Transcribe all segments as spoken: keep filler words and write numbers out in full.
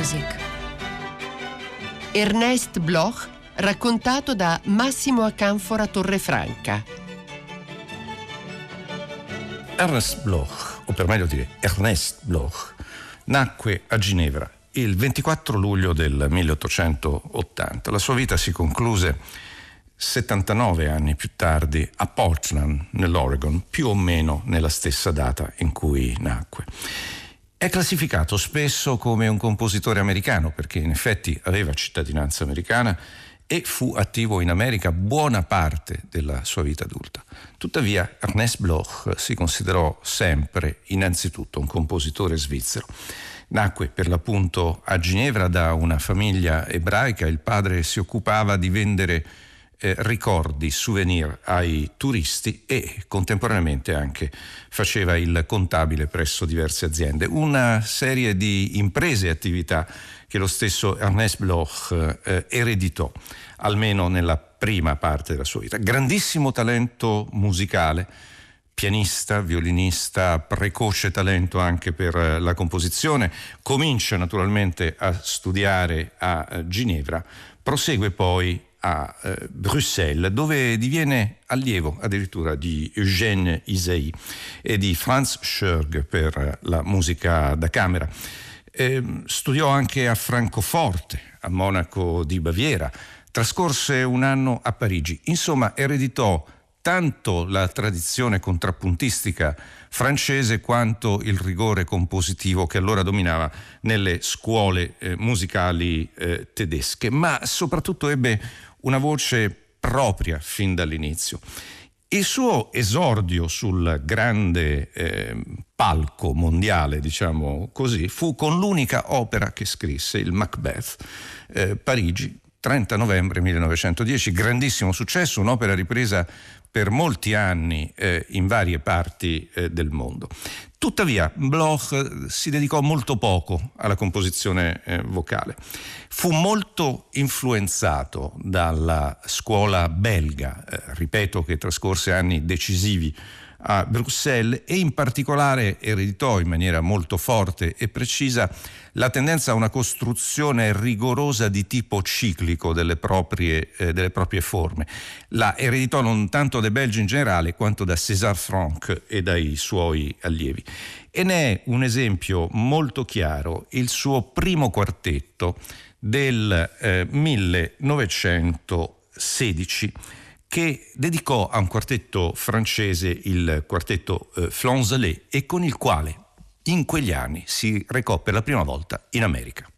Music. Ernest Bloch, raccontato da Massimo Acanfora Torrefranca. Ernest Bloch, o per meglio dire Ernest Bloch, nacque a Ginevra il ventiquattro luglio del milleottocentottanta. La sua vita si concluse settantanove anni più tardi a Portland, nell'Oregon, più o meno nella stessa data in cui nacque. È classificato spesso come un compositore americano perché in effetti aveva cittadinanza americana e fu attivo in America buona parte della sua vita adulta. Tuttavia Ernest Bloch si considerò sempre innanzitutto un compositore svizzero. Nacque per l'appunto a Ginevra da una famiglia ebraica. Il padre si occupava di vendere eh, ricordi, souvenir ai turisti e contemporaneamente anche faceva il contabile presso diverse aziende. Una serie di imprese e attività che lo stesso Ernest Bloch eh, ereditò, almeno nella prima parte della sua vita. Grandissimo talento musicale, pianista, violinista, precoce talento anche per la composizione. Comincia naturalmente a studiare a Ginevra, prosegue poi a eh, Bruxelles, dove diviene allievo addirittura di Eugène Ysaÿe e di Franz Schörg per la musica da camera. Eh, studiò anche a Francoforte, a Monaco di Baviera, trascorse un anno a Parigi. Insomma, ereditò tanto la tradizione contrappuntistica francese quanto il rigore compositivo che allora dominava nelle scuole eh, musicali eh, tedesche, ma soprattutto ebbe una voce propria fin dall'inizio. Il suo esordio sul grande eh, palco mondiale, diciamo così, fu con l'unica opera che scrisse, il Macbeth, eh, Parigi, trenta novembre millenovecentodieci, grandissimo successo, un'opera ripresa per molti anni eh, in varie parti eh, del mondo. Tuttavia Bloch si dedicò molto poco alla composizione eh, vocale. Fu molto influenzato dalla scuola belga, eh, ripeto che trascorse anni decisivi a Bruxelles, e in particolare ereditò in maniera molto forte e precisa la tendenza a una costruzione rigorosa di tipo ciclico delle proprie, eh, delle proprie forme. La ereditò non tanto dai belgi in generale quanto da César Franck e dai suoi allievi. E ne è un esempio molto chiaro il suo primo quartetto del eh, millenovecentosedici, che dedicò a un quartetto francese, il quartetto eh, Flonzelet, e con il quale in quegli anni si recò per la prima volta in America.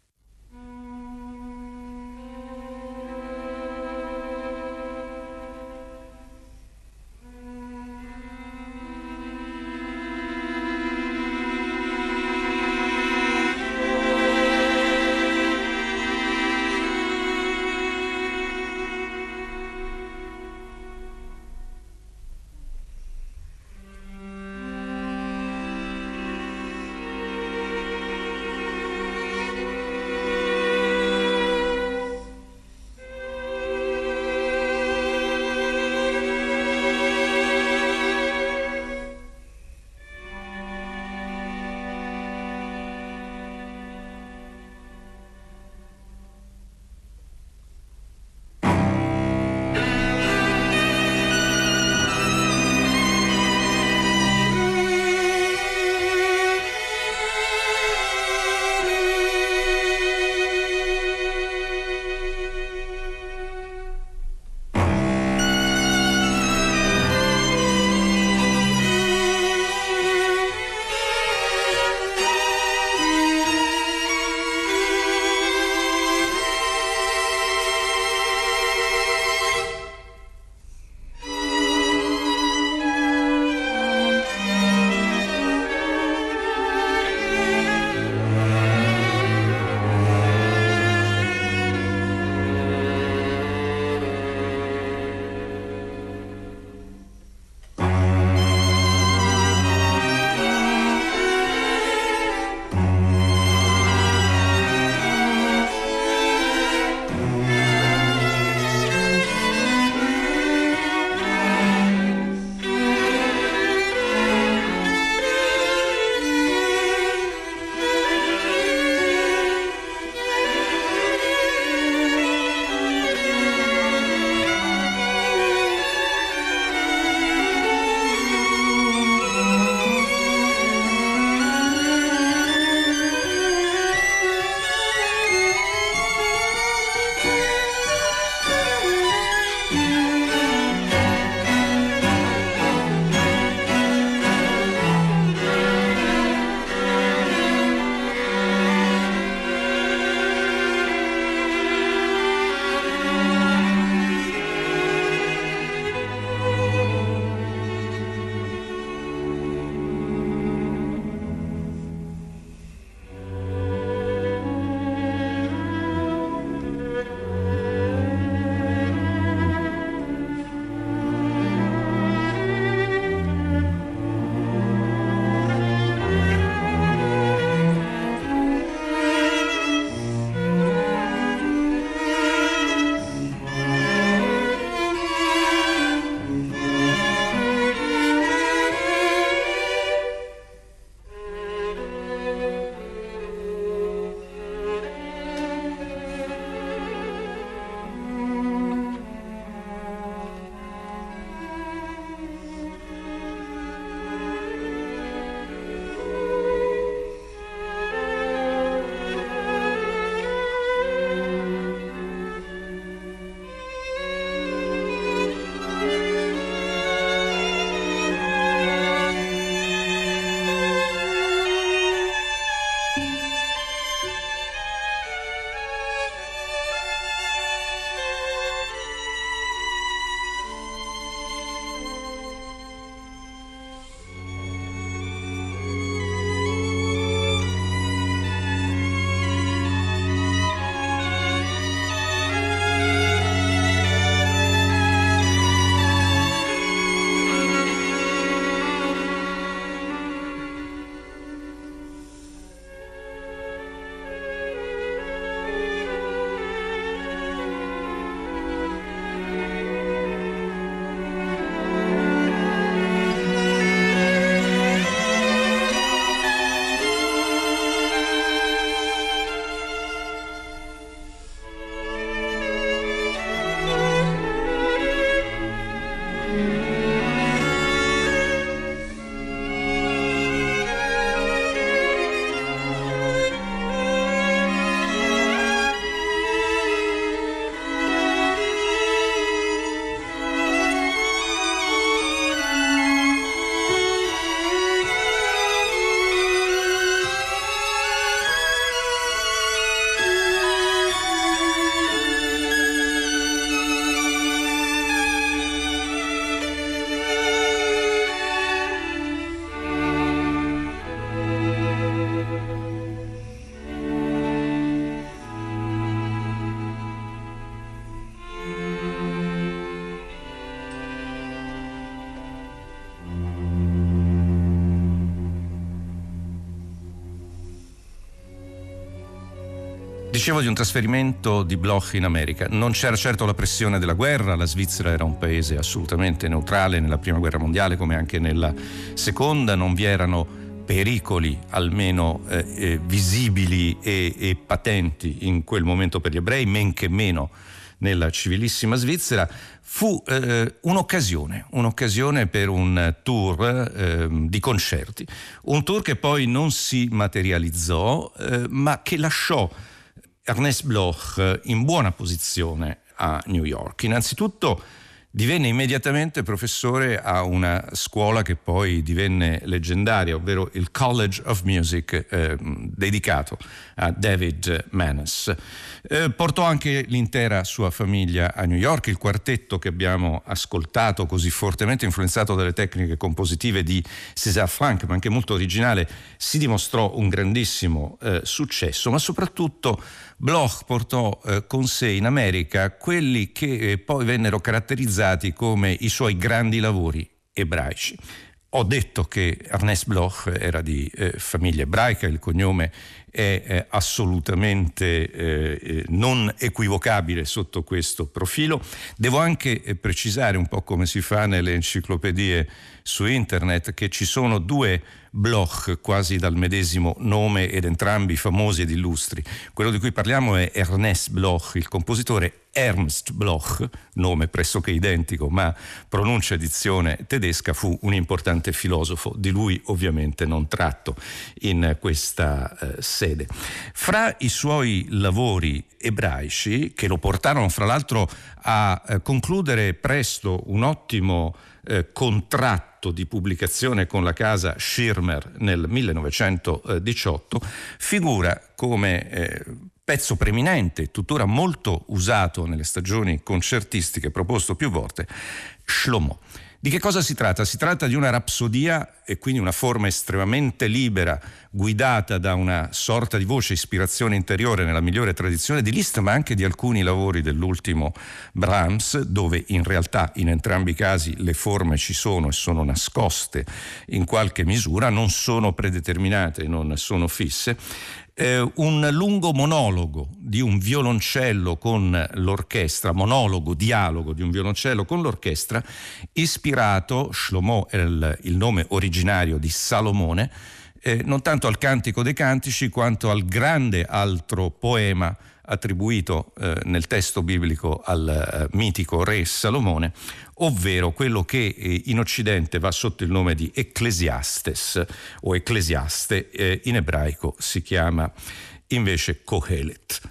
Dicevo di un trasferimento di Bloch in America. Non c'era certo la pressione della guerra, la Svizzera era un paese assolutamente neutrale nella prima guerra mondiale come anche nella seconda, non vi erano pericoli almeno eh, eh, visibili e, e patenti in quel momento per gli ebrei, men che meno nella civilissima Svizzera. Fu eh, un'occasione, un'occasione per un tour eh, di concerti, un tour che poi non si materializzò, eh, ma che lasciò Ernest Bloch in buona posizione a New York. Innanzitutto divenne immediatamente professore a una scuola che poi divenne leggendaria, ovvero il College of Music, eh, dedicato a David Manes. Eh, portò anche l'intera sua famiglia a New York. Il quartetto che abbiamo ascoltato, così fortemente influenzato dalle tecniche compositive di César Franck, ma anche molto originale, si dimostrò un grandissimo eh, successo, ma soprattutto Bloch portò eh, con sé in America quelli che eh, poi vennero caratterizzati come i suoi grandi lavori ebraici. Ho detto che Ernest Bloch era di eh, famiglia ebraica, il cognome è eh, assolutamente eh, non equivocabile sotto questo profilo. Devo anche eh, precisare, un po' come si fa nelle enciclopedie su internet, che ci sono due Bloch quasi dal medesimo nome ed entrambi famosi ed illustri. Quello di cui parliamo è Ernest Bloch, il compositore. Ernst Bloch, nome pressoché identico ma pronuncia e dizione tedesca, fu un importante filosofo. Di lui ovviamente non tratto in questa eh, sede. Fra i suoi lavori ebraici, che lo portarono fra l'altro a eh, concludere presto un ottimo eh, contratto di pubblicazione con la casa Schirmer nel millenovecentodiciotto, figura come eh, pezzo preeminente, tuttora molto usato nelle stagioni concertistiche, proposto più volte, Shlomo. Di che cosa si tratta? Si tratta di una rapsodia e quindi una forma estremamente libera, guidata da una sorta di voce ispirazione interiore nella migliore tradizione di Liszt, ma anche di alcuni lavori dell'ultimo Brahms, dove in realtà in entrambi i casi le forme ci sono e sono nascoste in qualche misura, non sono predeterminate, non sono fisse. Eh, un lungo monologo di un violoncello con l'orchestra, monologo, dialogo di un violoncello con l'orchestra, ispirato, Shlomo è il, il nome originario di Salomone, eh, non tanto al Cantico dei Cantici quanto al grande altro poema attribuito eh, nel testo biblico al eh, mitico re Salomone, ovvero quello che eh, in Occidente va sotto il nome di Ecclesiastes o Ecclesiaste, eh, in ebraico si chiama invece Kohelet.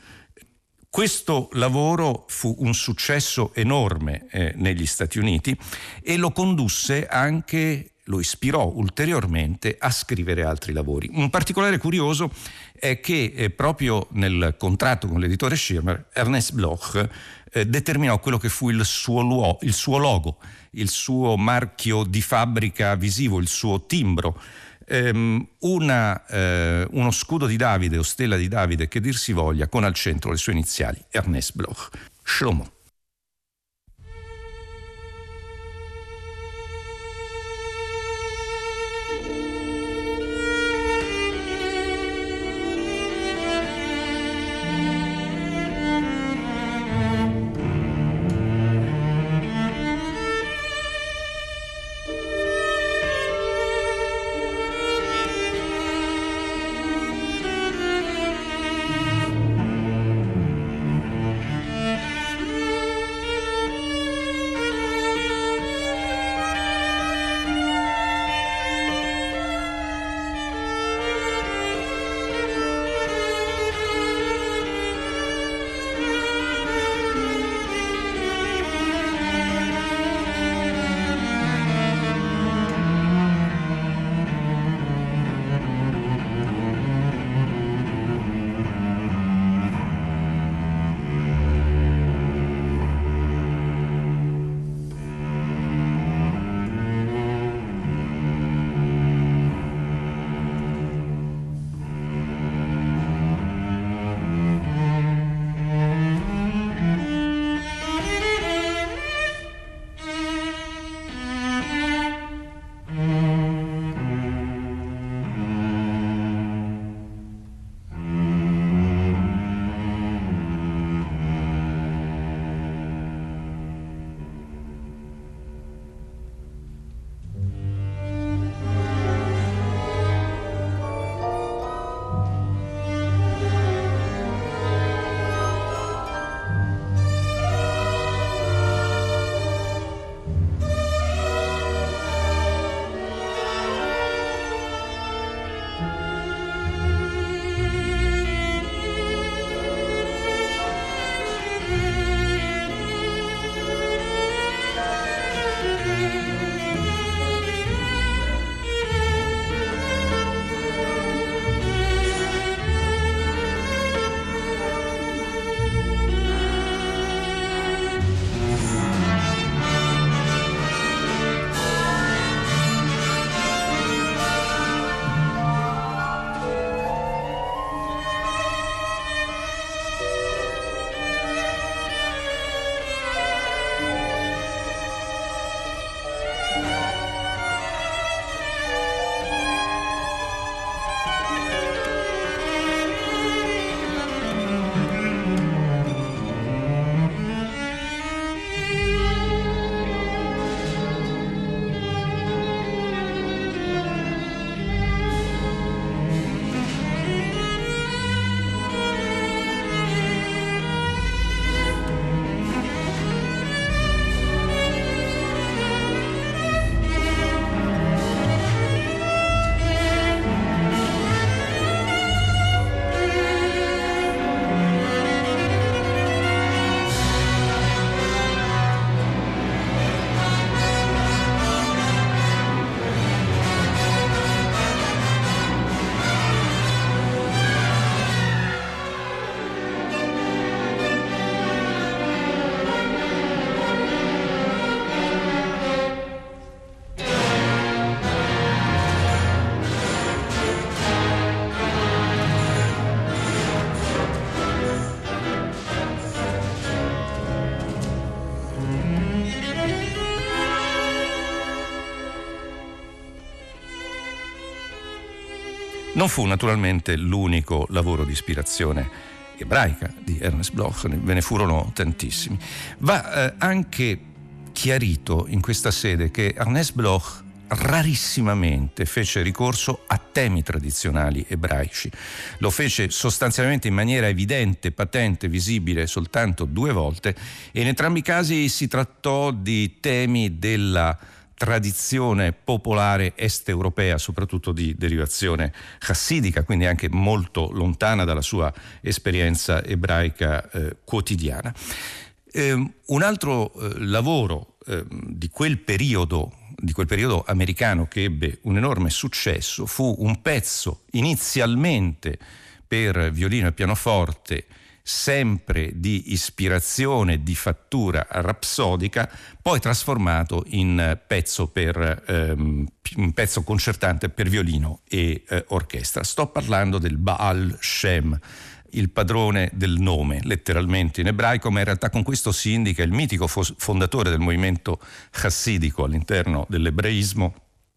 Questo lavoro fu un successo enorme eh, negli Stati Uniti e lo condusse anche, lo ispirò ulteriormente a scrivere altri lavori. Un particolare curioso è che eh, proprio nel contratto con l'editore Schirmer, Ernest Bloch eh, determinò quello che fu il suo, luo- il suo logo, il suo marchio di fabbrica visivo, il suo timbro. Um, una, uh, uno scudo di Davide o stella di Davide che dir si voglia, con al centro le sue iniziali, Ernest Bloch. Shlomo. Thank you. Non fu naturalmente l'unico lavoro di ispirazione ebraica di Ernest Bloch, ve ne furono tantissimi. Va eh, anche chiarito in questa sede che Ernest Bloch rarissimamente fece ricorso a temi tradizionali ebraici. Lo fece sostanzialmente in maniera evidente, patente, visibile soltanto due volte, e in entrambi i casi si trattò di temi della tradizione popolare est europea, soprattutto di derivazione chassidica, quindi anche molto lontana dalla sua esperienza ebraica eh, quotidiana. Eh, un altro eh, lavoro eh, di quel periodo di quel periodo americano che ebbe un enorme successo fu un pezzo inizialmente per violino e pianoforte, sempre di ispirazione, di fattura rapsodica, poi trasformato in pezzo per ehm, un pezzo concertante per violino e eh, orchestra. Sto parlando del Baal Shem, il padrone del nome, letteralmente in ebraico, ma in realtà con questo si indica il mitico fondatore del movimento chassidico all'interno dell'ebraismo,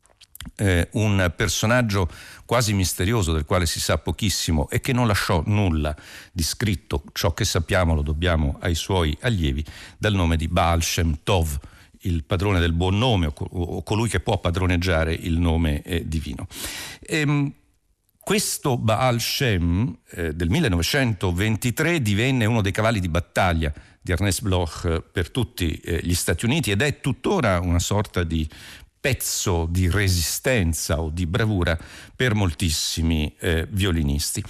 eh, un personaggio quasi misterioso del quale si sa pochissimo e che non lasciò nulla di scritto. Ciò che sappiamo lo dobbiamo ai suoi allievi, dal nome di Baal Shem Tov, il padrone del buon nome, o, o colui che può padroneggiare il nome eh, divino. Ehm, Questo Baal Shem eh, del millenovecentoventitré divenne uno dei cavalli di battaglia di Ernest Bloch eh, per tutti eh, gli Stati Uniti, ed è tuttora una sorta di pezzo di resistenza o di bravura per moltissimi eh, violinisti.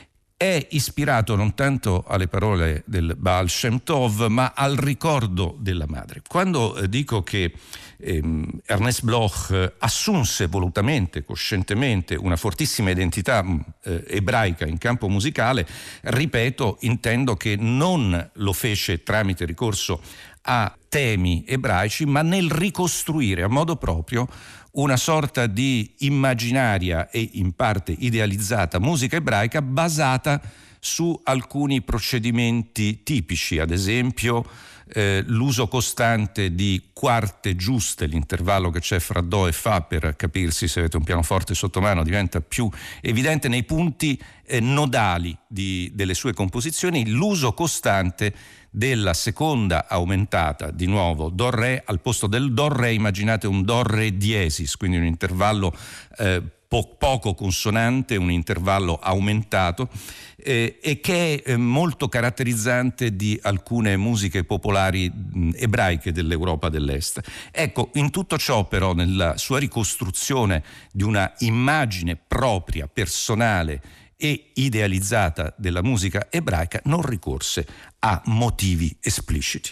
È ispirato non tanto alle parole del Baal Shem Tov, ma al ricordo della madre. Quando eh, dico che ehm, Ernest Bloch eh, assunse volutamente, coscientemente, una fortissima identità eh, ebraica in campo musicale, ripeto, intendo che non lo fece tramite ricorso a temi ebraici, ma nel ricostruire a modo proprio una sorta di immaginaria e in parte idealizzata musica ebraica basata su alcuni procedimenti tipici, ad esempio eh, l'uso costante di quarte giuste, l'intervallo che c'è fra do e fa, per capirsi se avete un pianoforte sotto mano diventa più evidente nei punti eh, nodali di, delle sue composizioni, l'uso costante della seconda aumentata, di nuovo do re, al posto del do re immaginate un do re diesis, quindi un intervallo eh, po- poco consonante, un intervallo aumentato, eh, e che è eh, molto caratterizzante di alcune musiche popolari mh, ebraiche dell'Europa dell'Est. Ecco, in tutto ciò però, nella sua ricostruzione di una immagine propria, personale e idealizzata della musica ebraica, non ricorse a motivi espliciti.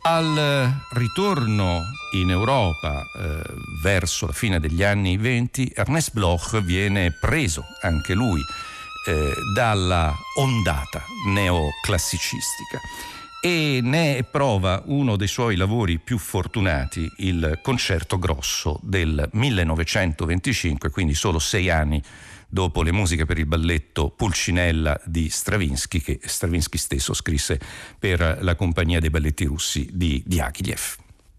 Al ritorno in Europa eh, verso la fine degli anni venti, Ernest Bloch viene preso anche lui eh, dalla ondata neoclassicistica e ne prova uno dei suoi lavori più fortunati, il Concerto Grosso del millenovecentoventicinque, quindi solo sei anni dopo le musiche per il balletto Pulcinella di Stravinsky, che Stravinsky stesso scrisse per la compagnia dei balletti russi di Diaghilev.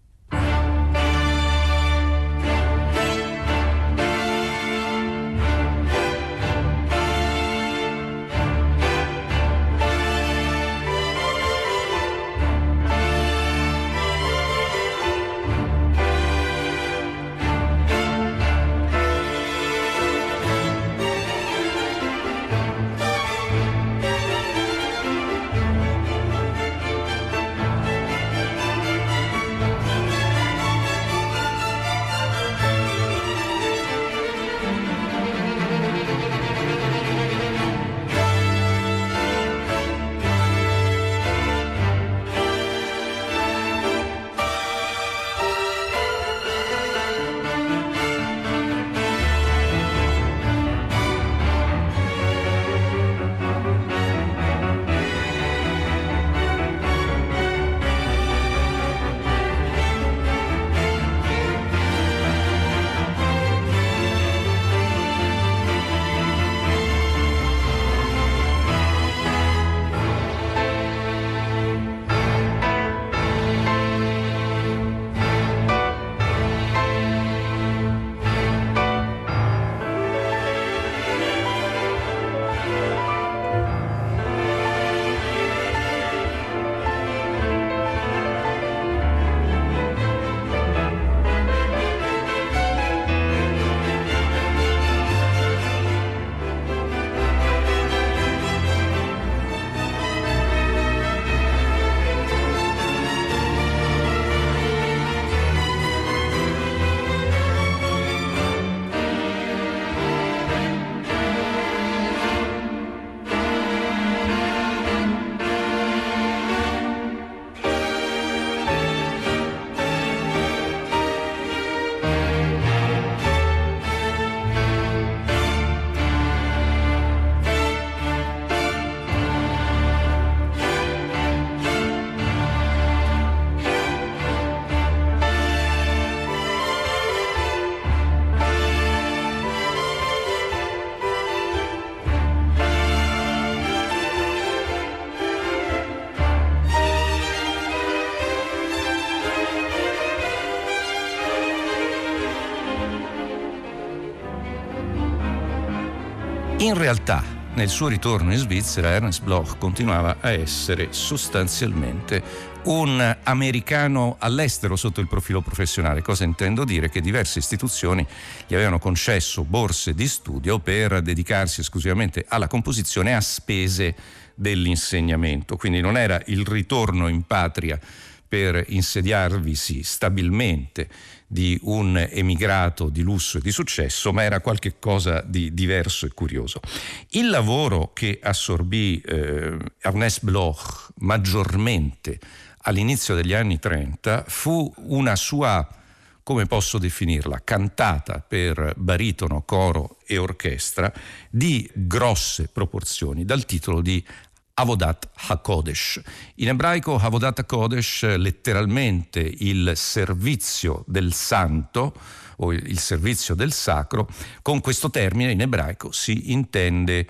In realtà, nel suo ritorno in Svizzera, Ernest Bloch continuava a essere sostanzialmente un americano all'estero sotto il profilo professionale. Cosa intendo dire? Che diverse istituzioni gli avevano concesso borse di studio per dedicarsi esclusivamente alla composizione a spese dell'insegnamento. Quindi non era il ritorno in patria per insediarvisi stabilmente di un emigrato di lusso e di successo, ma era qualche cosa di diverso e curioso. Il lavoro che assorbì eh, Ernest Bloch maggiormente all'inizio degli anni trenta fu una sua, come posso definirla, cantata per baritono, coro e orchestra di grosse proporzioni, dal titolo di Avodat HaKodesh. In ebraico Avodat HaKodesh, letteralmente il servizio del santo o il servizio del sacro. Con questo termine in ebraico si intende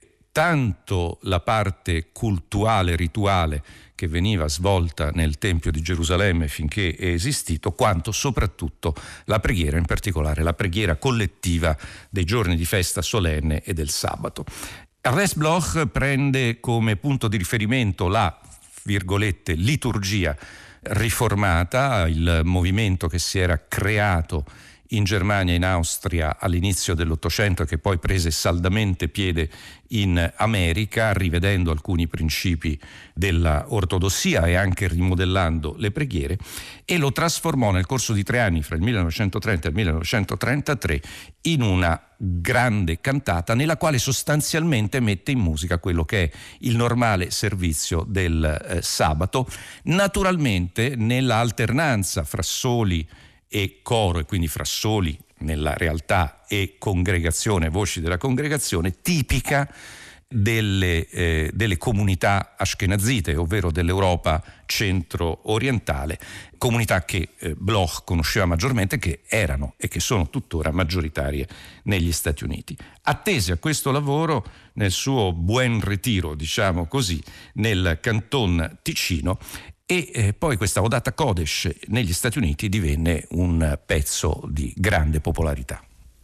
tanto la parte cultuale, rituale che veniva svolta nel Tempio di Gerusalemme finché è esistito, quanto soprattutto la preghiera, in particolare la preghiera collettiva dei giorni di festa solenne e del sabato. Ernest Bloch prende come punto di riferimento la, virgolette, liturgia riformata, il movimento che si era creato in Germania e in Austria all'inizio dell'Ottocento e che poi prese saldamente piede in America, rivedendo alcuni principi della ortodossia e anche rimodellando le preghiere, e lo trasformò nel corso di tre anni, fra il millenovecentotrenta e il millenovecentotrentatré, in una grande cantata nella quale sostanzialmente mette in musica quello che è il normale servizio del eh, sabato, naturalmente nella alternanza fra soli e coro, e quindi fra soli nella realtà e congregazione, voci della congregazione, tipica delle, eh, delle comunità ashkenazite, ovvero dell'Europa centro-orientale, comunità che eh, Bloch conosceva maggiormente, che erano e che sono tuttora maggioritarie negli Stati Uniti. Attese a questo lavoro, nel suo Buen Retiro, diciamo così, nel Canton Ticino, e eh, poi questa Odata Kodesh negli Stati Uniti divenne un pezzo di grande popolarità.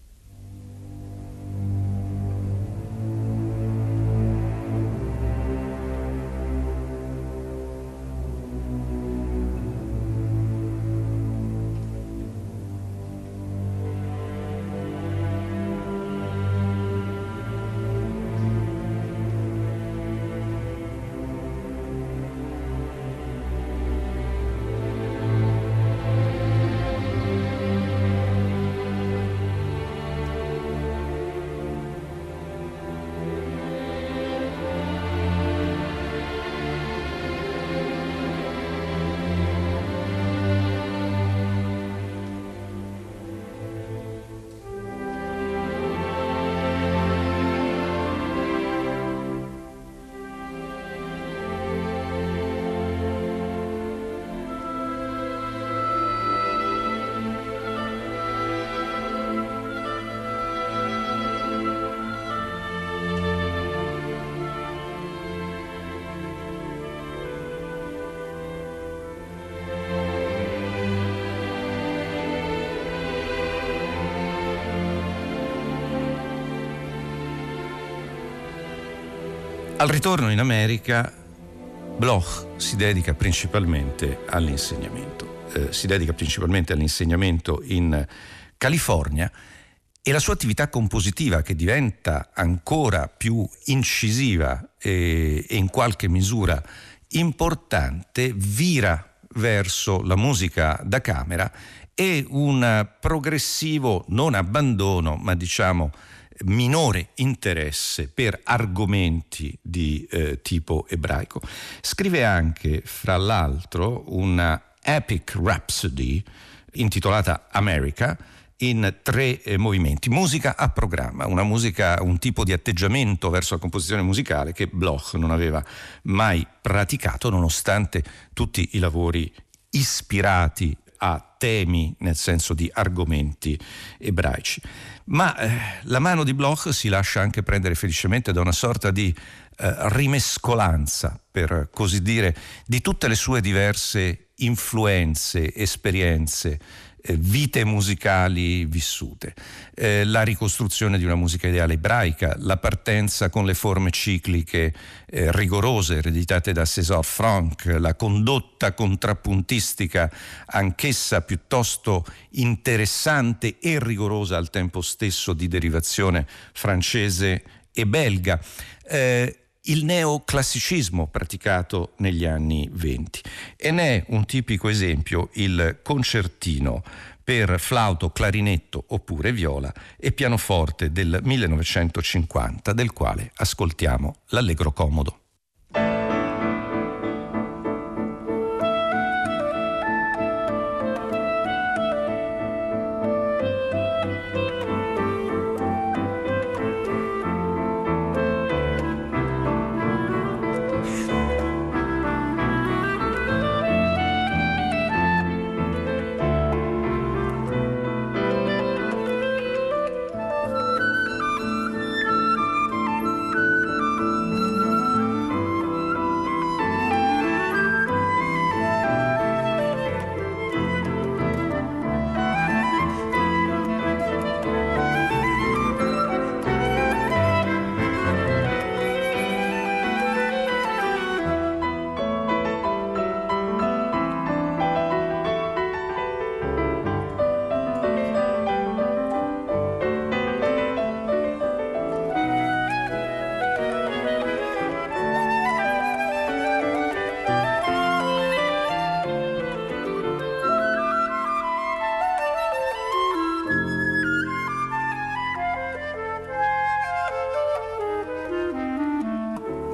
Al ritorno in America, Bloch si dedica principalmente all'insegnamento. Eh, si dedica principalmente all'insegnamento in California, e la sua attività compositiva, che diventa ancora più incisiva e, e in qualche misura importante, vira verso la musica da camera e un progressivo non abbandono, ma diciamo minore interesse per argomenti di eh, tipo ebraico. Scrive anche, fra l'altro, una epic rhapsody intitolata America, in tre eh, movimenti, musica a programma, una musica, un tipo di atteggiamento verso la composizione musicale che Bloch non aveva mai praticato, nonostante tutti i lavori ispirati a temi, nel senso di argomenti ebraici. Ma eh, la mano di Bloch si lascia anche prendere felicemente da una sorta di eh, rimescolanza, per così dire, di tutte le sue diverse influenze, esperienze, eh, vite musicali vissute. Eh, la ricostruzione di una musica ideale ebraica, la partenza con le forme cicliche eh, rigorose ereditate da César Franck, la condotta contrappuntistica anch'essa piuttosto interessante e rigorosa al tempo stesso, di derivazione francese e belga, eh, il neoclassicismo praticato negli anni venti. E ne è un tipico esempio il concertino per flauto, clarinetto oppure viola e pianoforte del millenovecentocinquanta, del quale ascoltiamo l'Allegro comodo.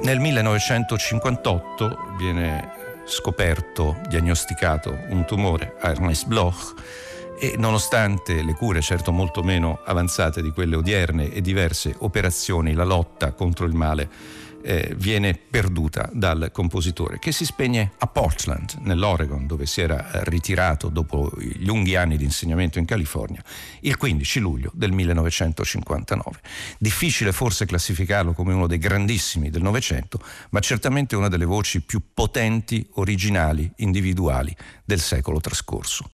Nel millenovecentocinquantotto viene scoperto, diagnosticato un tumore a Ernest Bloch, e nonostante le cure certo molto meno avanzate di quelle odierne e diverse operazioni, la lotta contro il male eh, viene perduta dal compositore, che si spegne a Portland, nell'Oregon, dove si era ritirato dopo gli lunghi anni di insegnamento in California, il quindici luglio del millenovecentocinquantanove. Difficile forse classificarlo come uno dei grandissimi del Novecento, ma certamente una delle voci più potenti, originali, individuali del secolo trascorso.